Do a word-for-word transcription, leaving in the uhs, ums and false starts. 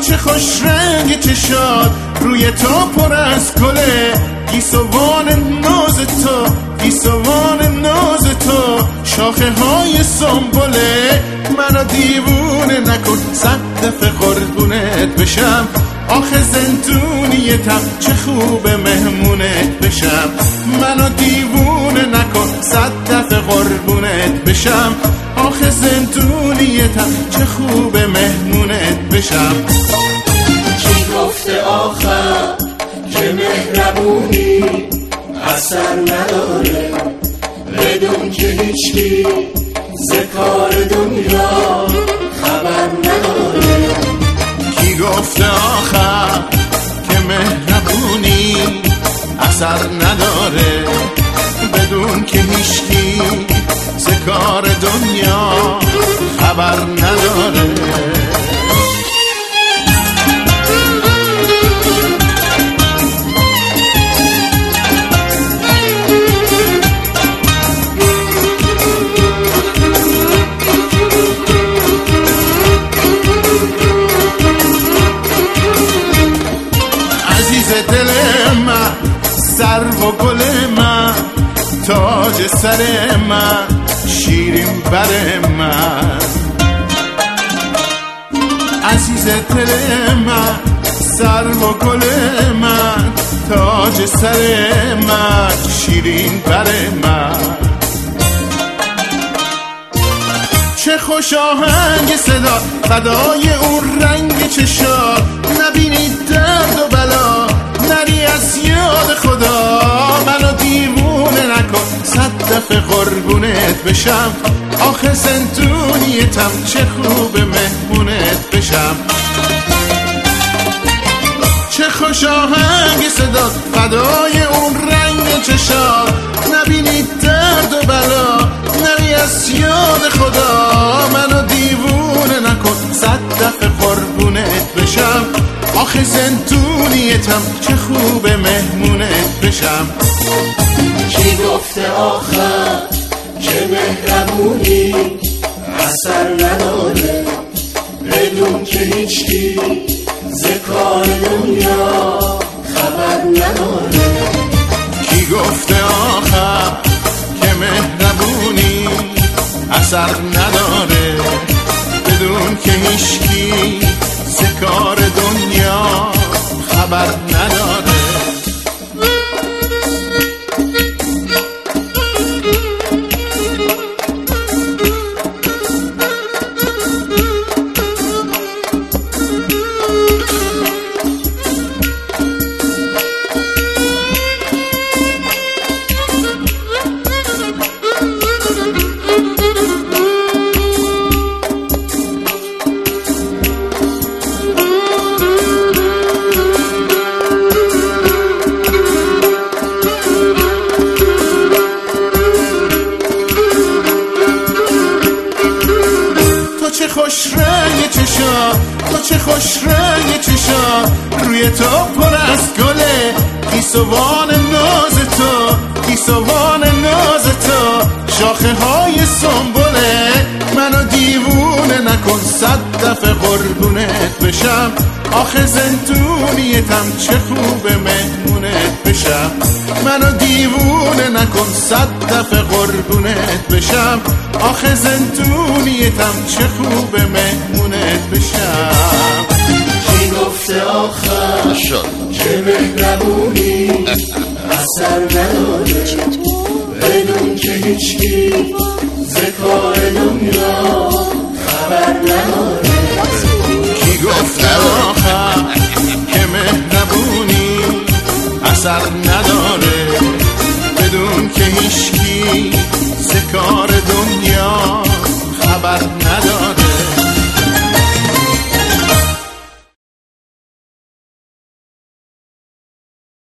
چه خوش رنگ چشات، روی تو پر از گله، گیسوان ناز تو، گیسوان ناز تو، شاخه های سنبله. منو دیوونه نکن، صد دفعه قربونت بشم، آخه زندونیتم چه خوبه مهمونت بشم. منو دیوونه نکن، صد دفعه قربونت بشم، آخه زندونیتم چه خوبه مهمونت بشم. کی گفته آخر که مهربونی اثر نداره، بدون که هیچکی ز کار دنیا خبر نداره. کی گفته آخر که مهربونی اثر نداره، بدون که هیچکی ز کار دنیا خبر نداره. دل من، سرو و گل من، تاج سر من، شیرین بر من. عزیز دل من، سرو و گل من، تاج سر من، شیرین بر من. چه خوش آهنگ صدا، فدای اون رنگ چشات، نبینی درد و بلا، نری از یاد خدا. منو دیوونه نکن، صد دفعه قربونت بشم، آخه زندونیتم چه خوبه مهمونت بشم. چه خوش آهنگ صدا، فدای اون رنگ چشات، نبینی درد و بلا، نری از یاد خدا. منو دیوونه نکن، صد دفعه قربونت بشم، آخه زندونیتم چه خوبه مهمونت بشم. کی گفته آخر که مهربونی اثر نداره، بدون که هیچکی ز کار دنیا خبر نداره. کی گفته آخر که مهربونی اثر نداره، بدون که هیچکی ز کار دنیا خبر نداره. چه خوش رنگ چشا، تو چه خوش رنگ چشا، روی تو پر از گله، گیسوان ناز تو، گیسوان ناز تو، شاخه های سنبله. منو دیوونه نکن، صد دفعه قربونت بشم، آخه زندونیتم چه خوبه مهمونت بشم. منو دیوونه نکن، صد دفعه قربونت بشم، آخه زندونیتم چه خوبه مهمونت بشم. کی گفته آخر که مهربونی اثر نداره، بدون که هیچکی ز کار دنیا خبر نداره. کی گفته آخر که مهربونی اثر نداره، بدون که هیچکی